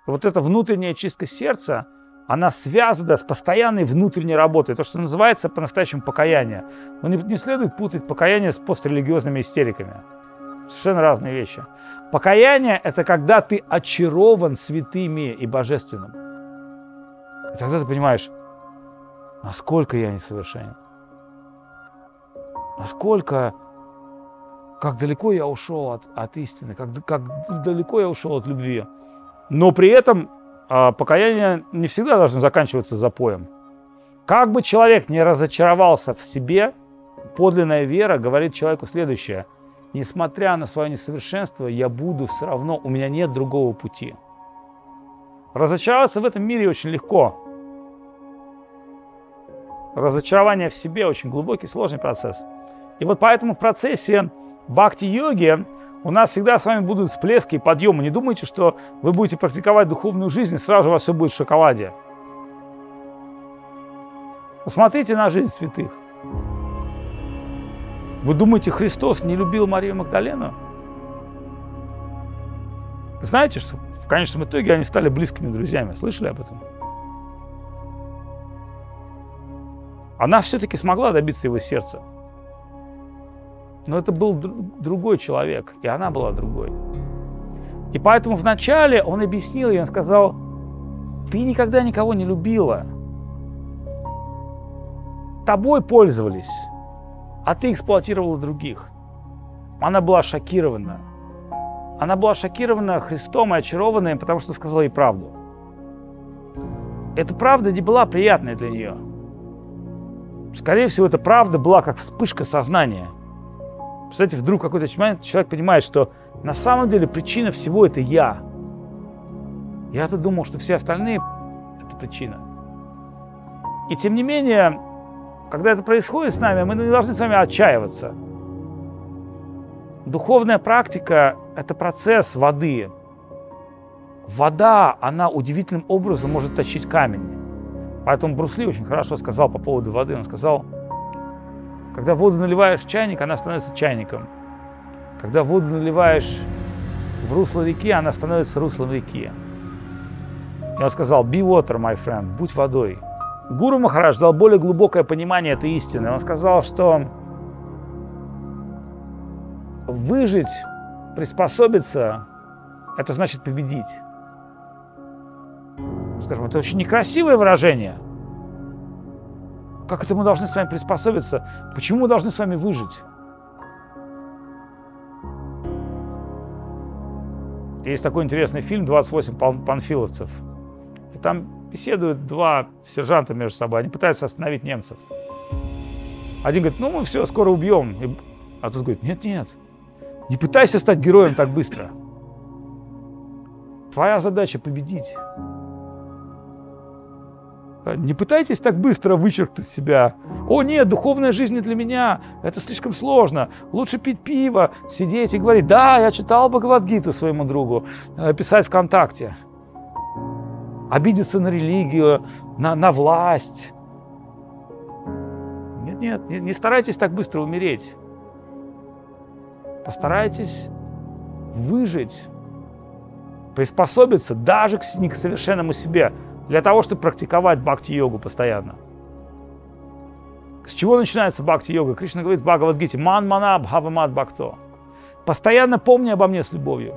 Вот эта внутренняя чистка сердца, она связана с постоянной внутренней работой. То, что называется по-настоящему покаяние. Но не следует путать покаяние с пострелигиозными истериками. Совершенно разные вещи. Покаяние – это когда ты очарован святыми и божественным. И тогда ты понимаешь, насколько я несовершенен. Насколько, как далеко я ушел от истины, как далеко я ушел от любви. Но при этом покаяние не всегда должно заканчиваться запоем. Как бы человек не разочаровался в себе, подлинная вера говорит человеку следующее. Несмотря на свое несовершенство, я буду все равно, у меня нет другого пути. Разочароваться в этом мире очень легко. Разочарование в себе очень глубокий, сложный процесс. И вот поэтому в процессе бхакти-йоги у нас всегда с вами будут всплески и подъемы. Не думайте, что вы будете практиковать духовную жизнь, и сразу у вас все будет в шоколаде. Посмотрите на жизнь святых. Вы думаете, Христос не любил Марию Магдалену? Вы знаете, что в конечном итоге они стали близкими друзьями? Слышали об этом? Она все-таки смогла добиться его сердца. Но это был другой человек, и она была другой. И поэтому вначале он объяснил ей, он сказал, ты никогда никого не любила. Тобой пользовались, а ты эксплуатировала других. Она была шокирована. Она была шокирована Христом и очарована им, потому что сказала ей правду. Эта правда не была приятной для нее. Скорее всего, эта правда была как вспышка сознания. Представляете, вдруг какой-то человек понимает, что на самом деле причина всего – это я. Я-то думал, что все остальные – это причина. И тем не менее, когда это происходит с нами, мы не должны с вами отчаиваться. Духовная практика – это процесс воды. Вода, она удивительным образом может точить камень. Поэтому Брус Ли очень хорошо сказал по поводу воды. Он сказал, когда воду наливаешь в чайник, она становится чайником. Когда воду наливаешь в русло реки, она становится руслом реки. И он сказал, be water, my friend, будь водой. Гуру Махарадж дал более глубокое понимание этой истины. Он сказал, что выжить, приспособиться, это значит победить. Скажем, это очень некрасивое выражение. Как это мы должны с вами приспособиться? Почему мы должны с вами выжить? Есть такой интересный фильм «28 панфиловцев». И там беседуют два сержанта между собой. Они пытаются остановить немцев. Один говорит, ну мы все, скоро убьем. А тот говорит, нет, не пытайся стать героем так быстро. Твоя задача победить. Не пытайтесь так быстро вычеркнуть себя. О нет, духовная жизнь не для меня, это слишком сложно. Лучше пить пиво, сидеть и говорить, да, я читал Бхагавад-гиту своему другу, писать ВКонтакте. Обидеться на религию, на власть. Нет, не старайтесь так быстро умереть. Постарайтесь выжить, приспособиться даже к несовершенному себе, для того, чтобы практиковать бхакти-йогу постоянно. С чего начинается бхакти-йога? Кришна говорит в Бхагавад-гите «Ман мана бхавамат бхакто». Постоянно помни обо мне с любовью.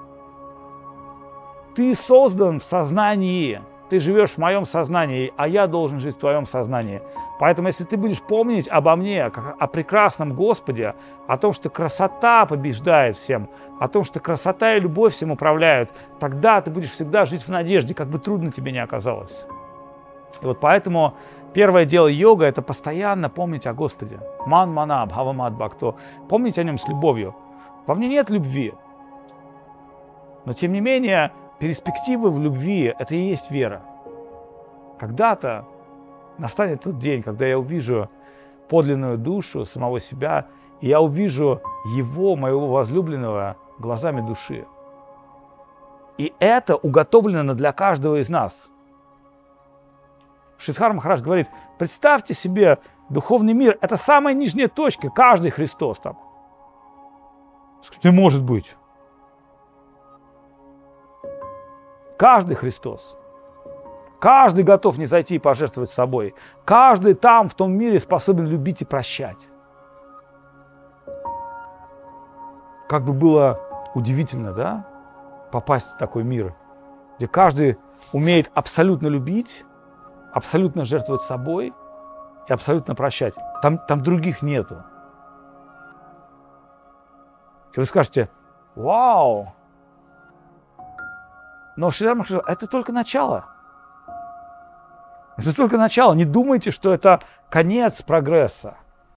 Ты создан в сознании, ты живешь в моем сознании, а я должен жить в твоем сознании. Поэтому, если ты будешь помнить обо мне, как о прекрасном Господе, о том, что красота побеждает всем, о том, что красота и любовь всем управляют, тогда ты будешь всегда жить в надежде, как бы трудно тебе ни оказалось. И вот поэтому первое дело йога – это постоянно помнить о Господе. Ман мана бхавамат бхакто. Помнить о нем с любовью. Во мне нет любви. Но тем не менее, перспективы в любви – это и есть вера. Когда-то настанет тот день, когда я увижу подлинную душу самого себя, и я увижу его, моего возлюбленного, глазами души. И это уготовлено для каждого из нас. Шридхар Махарадж говорит, представьте себе, духовный мир – это самая нижняя точка, каждый Христос там. Не может быть. Каждый Христос. Каждый готов не зайти и пожертвовать собой. Каждый там, в том мире, способен любить и прощать. Как бы было удивительно, да, попасть в такой мир, где каждый умеет абсолютно любить, абсолютно жертвовать собой и абсолютно прощать. Там других нету. И вы скажете: вау! Но Шри Рама сказал: это только начало. Это только начало. Не думайте, что это конец прогресса.